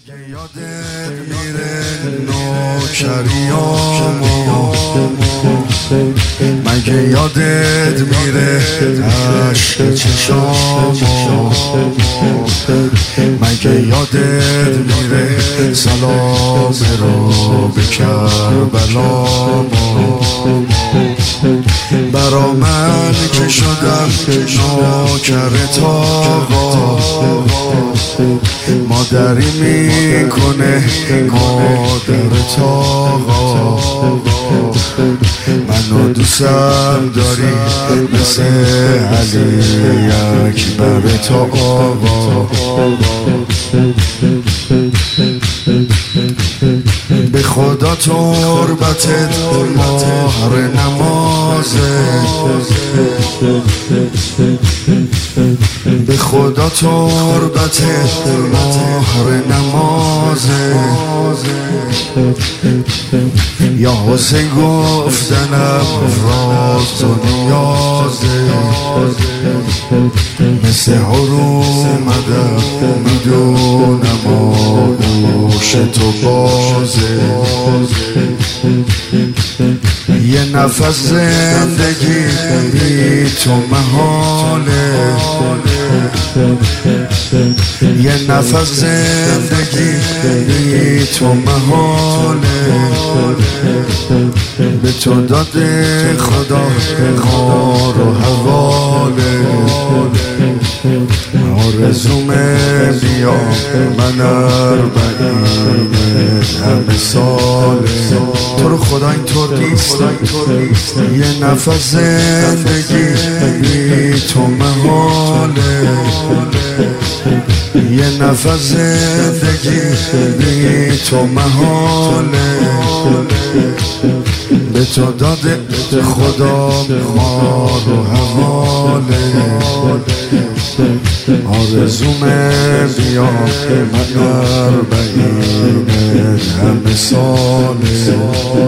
مگه یادت میره نوکریامو، مگه یادت میره عشق چشامو، مگه یادت میره سلام رو به کربلامو، برا من که شدم نوکر تاقا، مادری میکنه مادر تاقا، منو دوستم داری مثل علی اکبر تاقا، به خدا تربتت مهر نمازه، به خدا تربتت مهر نمازه، یا حسین گفتنم راز و نیازه، مثل حرومدم میدونم آغوش تو بازه، یه نفس زندگی بی تو محاله، یه نفس زندگی بی تو محاله، به تو داده خدا خار و حواله، آرزومه بیا من اربعینت همه ساله، تو رو خدا اینطور نیست، یه نفس زندگی بی تو محاله، یه نفس زندگی بی تو محاله، به تو داده خدا خار و حواله، آرزومه بیا من اربعینت همه ساله،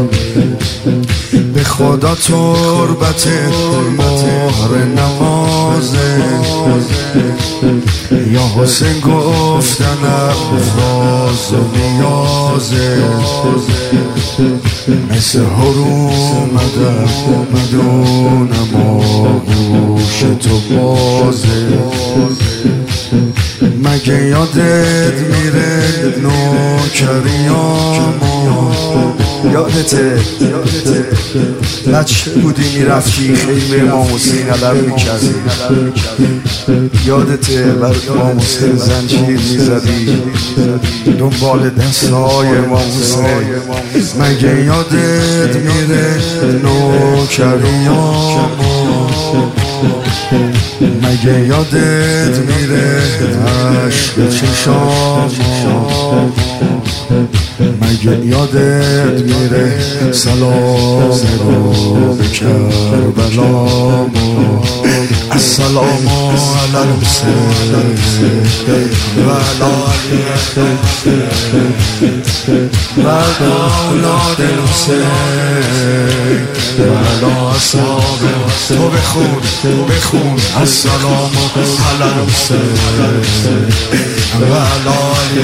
به خدا تربتت مهر نمازه، یا حسین گفتنم راز و نیازه، مثل حرومدم میدونم آغوش تو بازه، مگه یادت میره نوکریامو، یادته بچه بودی میرفتی خیمه امام حسین علم میکردی، یادته بر امام حسین زنجیر میزدی دنبال دستای امام حسین، مگه یادت میره نوکریامو، مگه یادت میره عشق چشامو، مگه یادت میره سلام رو به کربلامو، السلام علی الحسین و علی و اولاد الحسین و علی اصحاب، تو بخون السلام علی الحسین و علی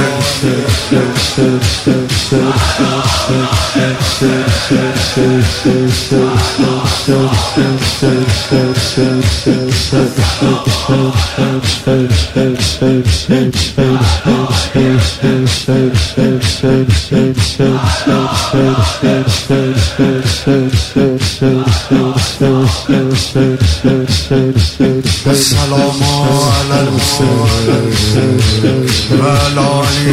السلام علی الحسین و علی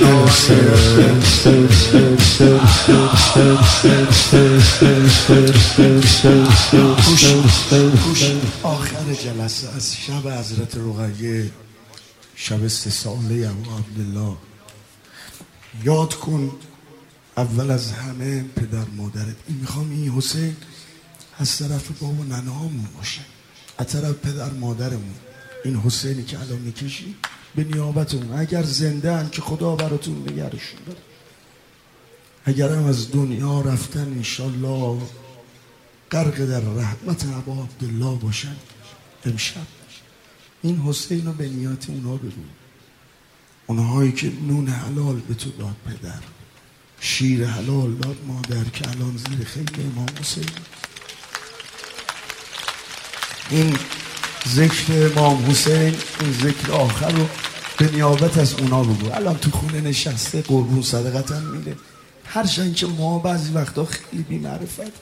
آخر جلسه از شب حضرت رقیه، شب 3 ساله ابو عبدالله، یاد کن اول از همه پدر مادرت. این میخوام این حسین از طرف بابا ننهامون باشه، از طرف پدر مادرمون، این حسینی که الان میکشی به نیابتمون، اگر زنده هن که خدا براتون نگرشون داره، اگر هم از دنیا رفتن انشالله غرق در رحمت ابا عبدالله باشن. امشب این حسین رو به نیات اونا بگو، اونهایی که نون حلال به تو داد پدر، شیر حلال داد مادر که الان زیر خیل امام حسین. این ذکر امام حسین، این ذکر آخر رو به نیابت از اونا بگو. الان تو خونه نشسته قربون صدقت هم میره. هرچند که ما بعضی وقتا خیلی بی معرفت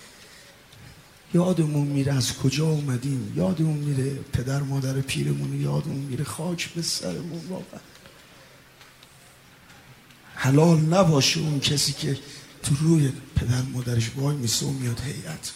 یادمون میره از کجا اومدیم، یادمون میره پدر مادر پیرمون، یادمون میره خاک به سرمون. واقعا حلال نباشه اون کسی که تو روی پدر مادرش وای میسه و میاد هیئت.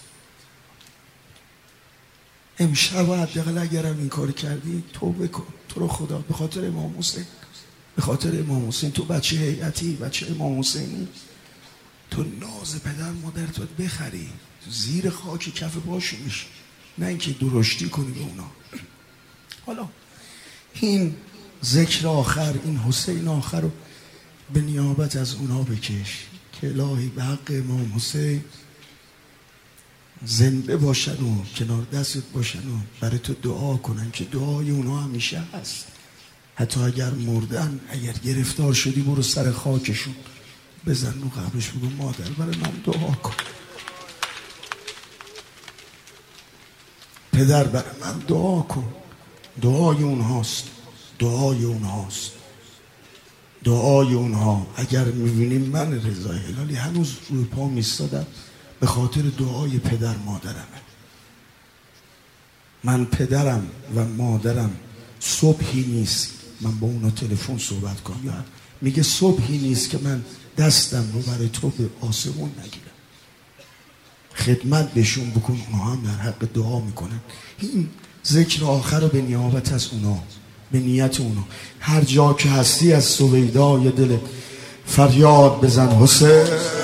امشب حداقل اگرم این کار کردی توبه کن، تو رو خدا، به خاطر امام حسین، به خاطر امام حسین. تو بچه هیئتی، بچه امام حسینی، تو ناز پدر مادر تو بخری، زیر خاک کف پاشو میشی، نه اینکه درشتی کنی به اونا. حالا این ذکر آخر، این حسین آخر رو به نیابت از اونا بکش که الهی به حق امام حسین زنده باشن و کنار دستت باشن و برای تو دعا کنن که دعای اونا همیشه هست. حتی اگر مردن، اگر گرفتار شدی، برو سر خاکشون بزن رو قبرش، بگو مادر برای من دعا کن، پدر برای من دعا کن. دعای اونهاست، دعای اونهاست، دعای اونها. اگر میبینیم من رضای هلالی هنوز روی پا میستادم به خاطر دعای پدر مادرمه. من پدرم و مادرم صبحی نیست من با اونا تلفن صحبت کنم، یا میگه صبحی نیست که من دستم رو برای تو به آسمون نگیرم، خدمت بهشون بکن. اونا هم در حق دعا میکنن. این ذکر آخر رو به نیابت از اونا، به نیت اونا. هر جا که هستی از سویدای دل فریاد بزن حسین.